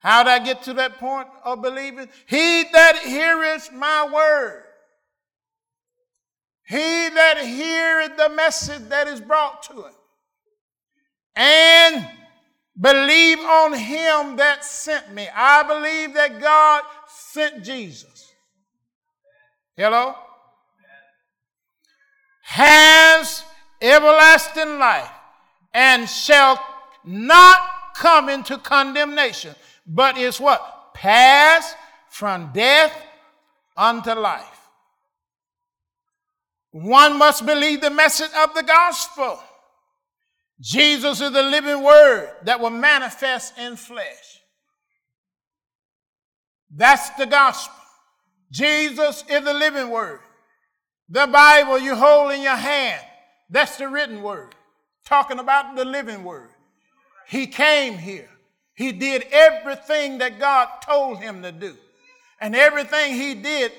How did I get to that point of believing? He that heareth my word. He that heareth the message that is brought to him. And believe on him that sent me. I believe that God sent Jesus. Hello? Has everlasting life and shall not come into condemnation, but is what? Passed from death unto life. One must believe the message of the gospel. Jesus is the living word that will manifest in flesh. That's the gospel. Jesus is the living word. The Bible you hold in your hand, that's the written word. Talking about the living word. He came here. He did everything that God told him to do. And everything he did,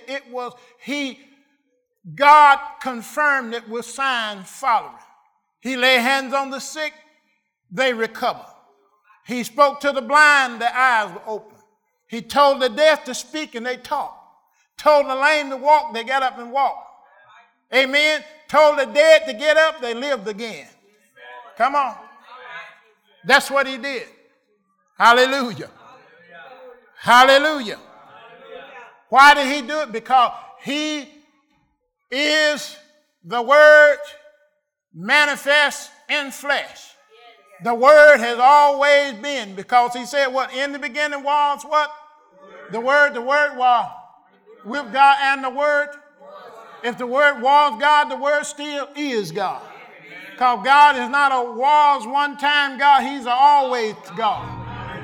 God confirmed it with signs following. He laid hands on the sick, they recovered. He spoke to the blind, their eyes were open. He told the deaf to speak and they talked. Told the lame to walk, they got up and walked. Amen. Told the dead to get up, they lived again. Come on. That's what he did. Hallelujah. Hallelujah. Why did he do it? Because he is the word manifest in flesh. The word has always been, because he said what? In the beginning was what? The word was with God, and the word. If the word was God, the word still is God. Because God is not a was one time God, he's an always God.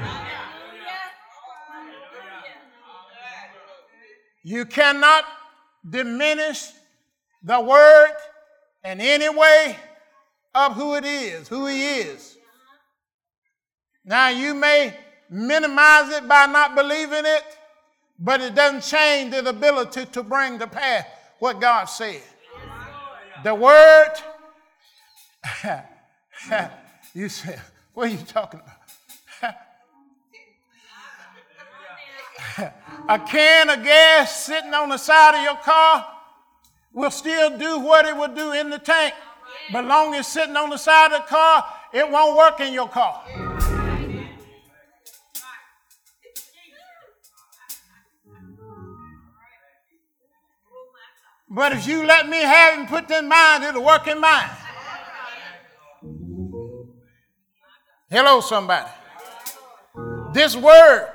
You cannot diminish the word in any way of who it is, who he is. Now you may minimize it by not believing it, but it doesn't change the ability to bring to pass what God said. The word, you said, what are you talking about? A can of gas sitting on the side of your car will still do what it would do in the tank. But long as it's sitting on the side of the car, it won't work in your car. But if you let me have it and put it in mine, it'll work in mine. Hello, somebody. This word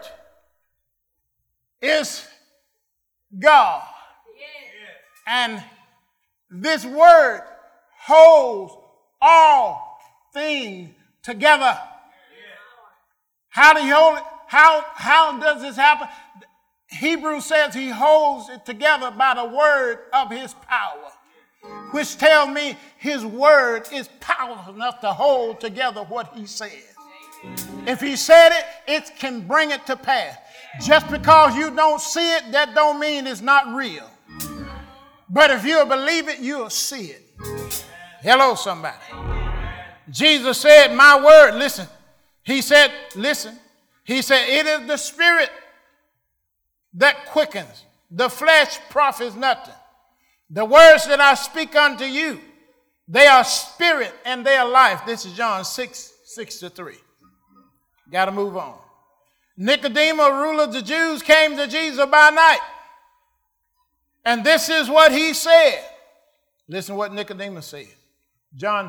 is God. And this word holds all things together. How do you hold it? How does this happen? Hebrews says he holds it together by the word of his power, which tells me his word is powerful enough to hold together what he says. If he said it, it can bring it to pass. Just because you don't see it, that don't mean it's not real. But if you'll believe it, you'll see it. Hello, somebody. Jesus said, my word, listen. He said, listen. He said, it is the spirit that quickens. The flesh profits nothing. The words that I speak unto you, they are spirit and they are life. This is John 6:6-3. Got to move on. Nicodemus, ruler of the Jews, came to Jesus by night. And this is what he said. Listen what Nicodemus said. John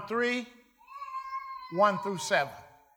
3:1-7.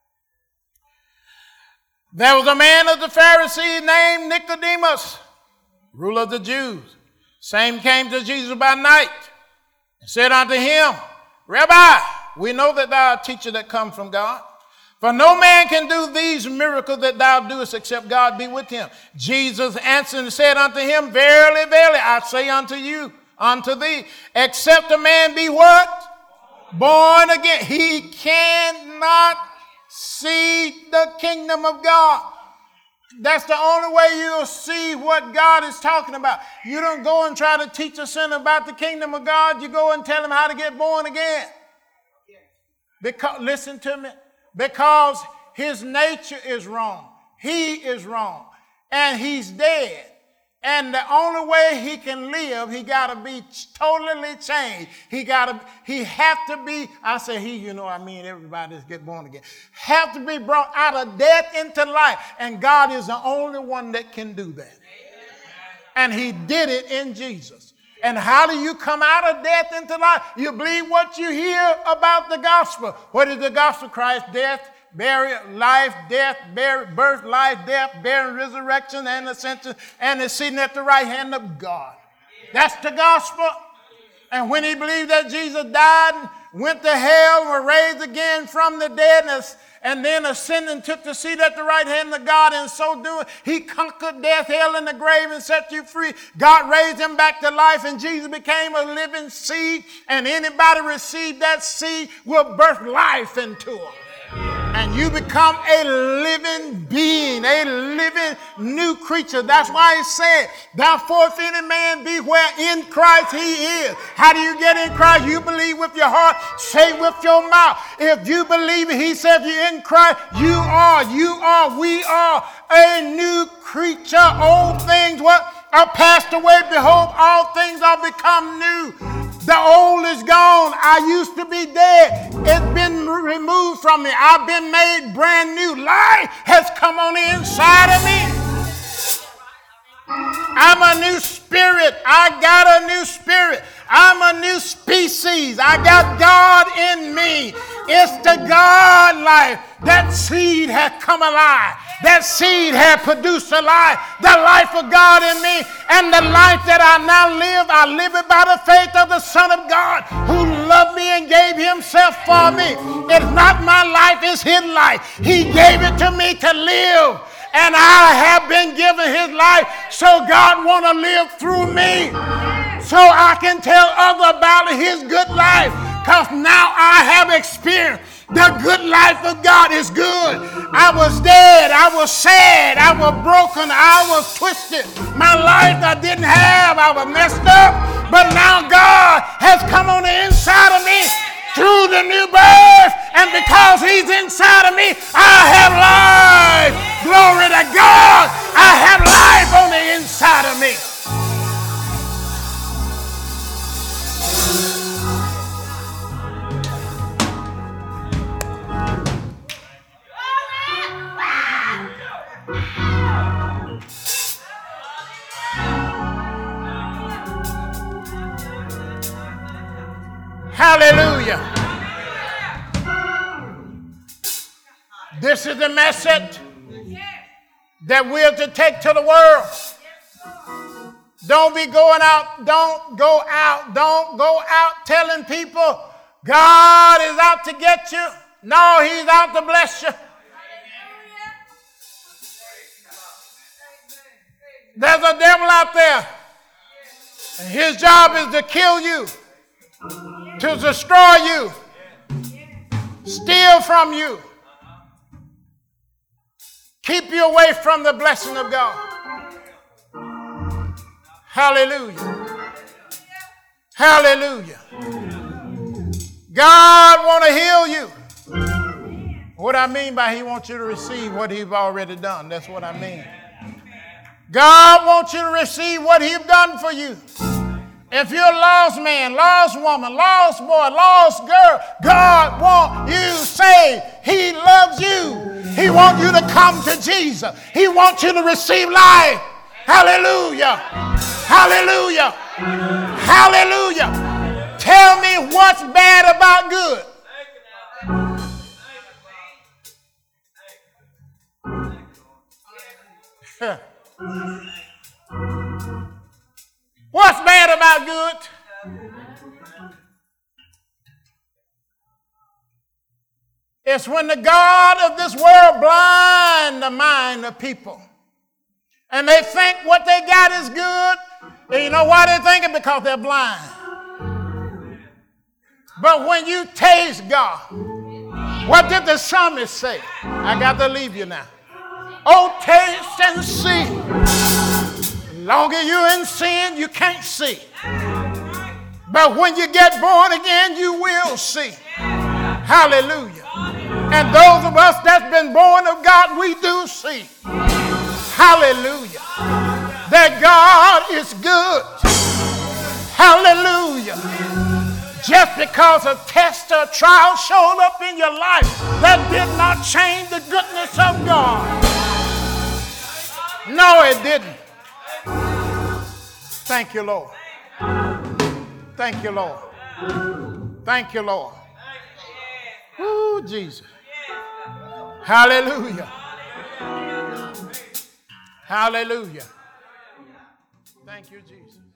There was a man of the Pharisees named Nicodemus, ruler of the Jews. Same came to Jesus by night and said unto him, Rabbi, we know that thou art a teacher that comes from God. For no man can do these miracles that thou doest except God be with him. Jesus answered and said unto him, Verily, verily, I say unto thee, except a man be what? Born again. He cannot see the kingdom of God. That's the only way you'll see what God is talking about. You don't go and try to teach a sinner about the kingdom of God. You go and tell him how to get born again. Because, listen to me. Because his nature is wrong. He is wrong. And he's dead. And the only way he can live, he got to be totally changed. He have to be, I say he, you know, I mean everybody that's get born again, have to be brought out of death into life. And God is the only one that can do that. And he did it in Jesus. And how do you come out of death into life? You believe what you hear about the gospel. What is the gospel? Christ, death, burial, life, death, birth, life, death, burial, resurrection, and ascension, and is sitting at the right hand of God. That's the gospel. And when he believed that Jesus died, went to hell, was raised again from the dead, and then ascended and took the seat at the right hand of God, and so doing, he conquered death, hell, and the grave and set you free. God raised him back to life, and Jesus became a living seed, and anybody receive that seed will birth life into them. And you become a living being, a living new creature. That's why he said, therefore if any man be where in Christ he is. How do you get in Christ? You believe with your heart, say with your mouth. If you believe it, he said, if you're in Christ, we are a new creature. Old things are passed away. Behold, all things are become new. The old is gone. I used to be dead. It's been removed from me. I've been made brand new. Life has come on the inside of me. I'm a new spirit. I got a new spirit. I'm a new species. I got God in me. It's the God life. That seed has come alive. That seed has produced a life, the life of God in me. And the life that I now live, I live it by the faith of the Son of God who loved me and gave himself for me. It's not my life, it's his life. He gave it to me to live. And I have been given his life, so God want to live through me. So I can tell others about his good life, because now I have experienced the good life of God is good. I was dead. I was sad. I was broken. I was twisted. My life I didn't have. I was messed up. But now God has come on the inside of me through the new birth. And because he's inside of me, I have life. Glory to God. I have life on the inside of me. Hallelujah. This is the message that we're to take to the world. Don't be going out. Don't go out telling people God is out to get you. No, he's out to bless you. There's a devil out there. And his job is to kill you, to destroy you, steal from you, keep you away from the blessing of God. Hallelujah. Hallelujah. God want to heal you. What I mean by he wants you to receive what he's already done. That's what I mean. God wants you to receive what he's done for you. If you're a lost man, lost woman, lost boy, lost girl, God wants you saved. He loves you. He wants you to come to Jesus. He wants you to receive life. Hallelujah. Hallelujah. Hallelujah. Tell me what's bad about good. What's bad about good? It's when the God of this world blind the mind of people. And they think what they got is good. And you know why they're thinking? Because they're blind. But when you taste God, what did the psalmist say? I got to leave you now. Oh, taste and see. Longer you're in sin, you can't see. But when you get born again, you will see. Hallelujah. And those of us that's been born of God, we do see, hallelujah, that God is good. Hallelujah. Just because a test or trial showed up in your life, that did not change the goodness of God. No, it didn't. Thank you, Lord. Thank you, Lord. Thank you, Lord. Ooh, Jesus. Hallelujah. Hallelujah. Thank you, Jesus.